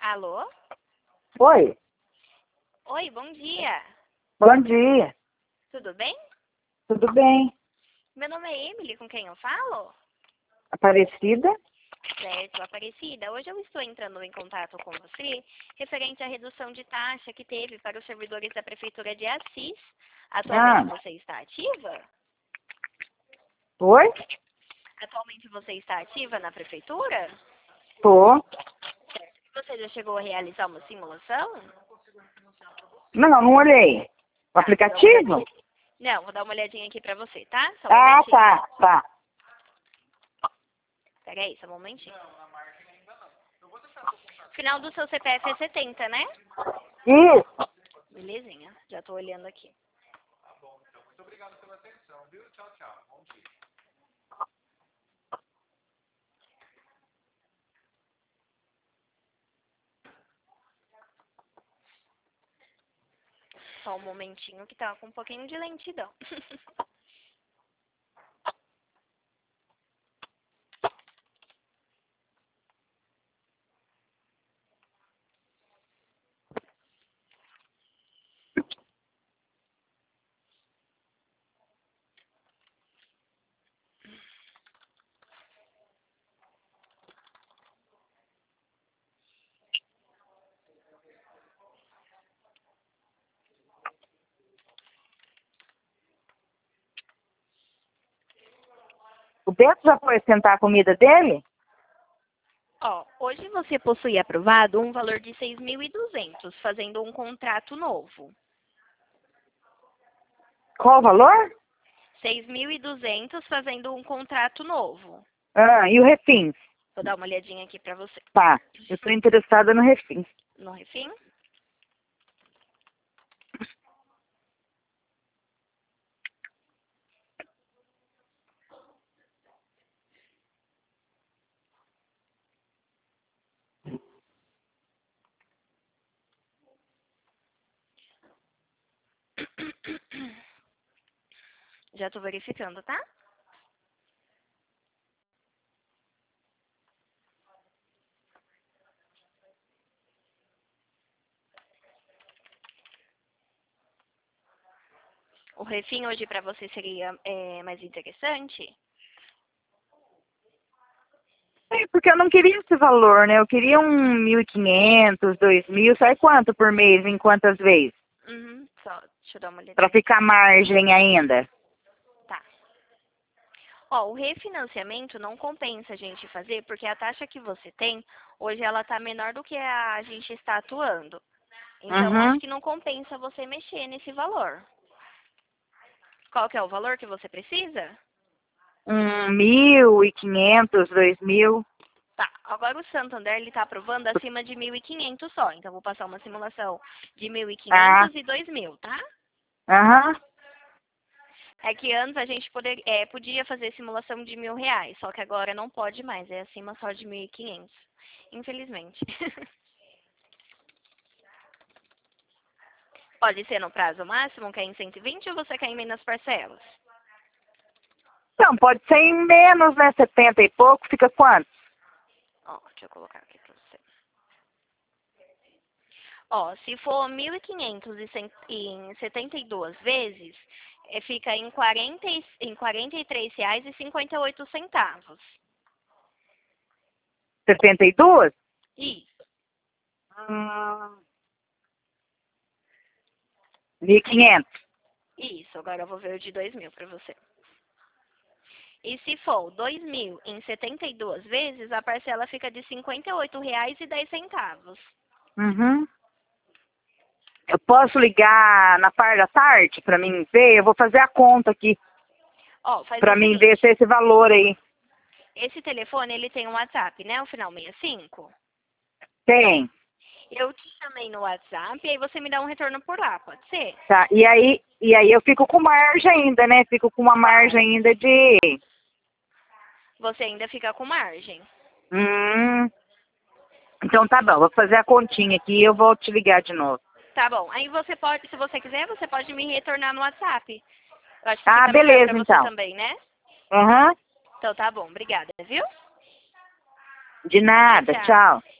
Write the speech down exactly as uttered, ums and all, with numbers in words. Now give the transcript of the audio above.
Alô? Oi, Oi, bom dia. bom dia. Tudo bem? Tudo bem? Meu nome é Emily, com quem eu falo? Aparecida? Certo, Aparecida. Hoje eu estou entrando em contato com você referente à redução de taxa que teve para os servidores da Prefeitura de Assis. Atualmente Ah, você está ativa? oi? Atualmente você está ativa na Prefeitura? Tô. Você já chegou a realizar uma simulação? Não, não olhei. O Tá, vou dar uma aplicativo? olhadinha. Não, vou dar uma olhadinha aqui pra você, tá? Só um Ah, momentinho. tá, tá. Pera aí, só um momentinho. Final do seu C P F é setenta, né? Isso. Belezinha, já tô olhando aqui. Só um momentinho que tá com um pouquinho de lentidão. O Beto já foi sentar a comida dele? Ó, hoje você possui aprovado um valor de seis mil e duzentos, fazendo um contrato novo. Qual o valor? seis mil e duzentos fazendo um contrato novo. Ah, e o Refins? Vou dar uma olhadinha aqui pra você. Tá, eu tô interessada no Refins. No refim? Já tô verificando, tá? O refim hoje pra você seria é, mais interessante? É, porque eu não queria esse valor, né? Eu queria um mil e quinhentos, dois mil, sai quanto por mês, em quantas vezes? Uhum, só, deixa eu dar uma Pra olhadinha. ficar margem ainda. Tá. Ó, o refinanciamento não compensa a gente fazer, porque a taxa que você tem, hoje ela tá menor do que a gente está atuando. Então, acho Uhum. que não compensa você mexer nesse valor. Qual que é o valor que você precisa? Um mil e quinhentos, dois mil. Tá, agora o Santander ele tá aprovando acima de mil e quinhentos só. Então, vou passar uma simulação de mil e Tá. quinhentos e dois mil, tá? Aham. É que antes a gente poder, é, podia fazer simulação de mil reais, só que agora não pode mais, é acima só de mil e quinhentos. Infelizmente. Pode ser no prazo máximo, que é em cento e vinte, ou você quer em menos parcelas? Então, pode ser em menos, né? Setenta e pouco, fica quanto? Ó, deixa eu colocar aqui pra você. Ó, se for mil e quinhentos e cem em setenta e duas vezes, é, fica em, quarenta e- em quarenta e três reais e cinquenta e oito centavos. Setenta e duas? Isso. Hum, mil e quinhentos. Isso, agora eu vou ver o de dois mil para você. E se for dois mil em setenta e duas vezes, a parcela fica de cinquenta e oito reais e dez centavos. Uhum. Eu posso ligar na parte da tarde pra mim ver? Eu vou fazer a conta aqui Ó, faz pra o mim ver seguinte, se é esse valor aí. esse telefone ele tem um WhatsApp, né? O final sessenta e cinco. Tem. Eu te chamei no WhatsApp e aí você me dá um retorno por lá, pode ser? Tá. E aí, e aí eu fico com margem ainda, né? Fico com uma margem Claro. ainda de... Você ainda fica com margem. Hum. Então tá bom, vou fazer a continha aqui e eu vou te ligar de novo. Tá bom. Aí você pode, se você quiser, você pode me retornar no WhatsApp. Eu acho que Ah, fica melhor pra beleza você então. também, né? Aham. Então tá bom. Obrigada, viu? De Tchau, nada, tchau. tchau.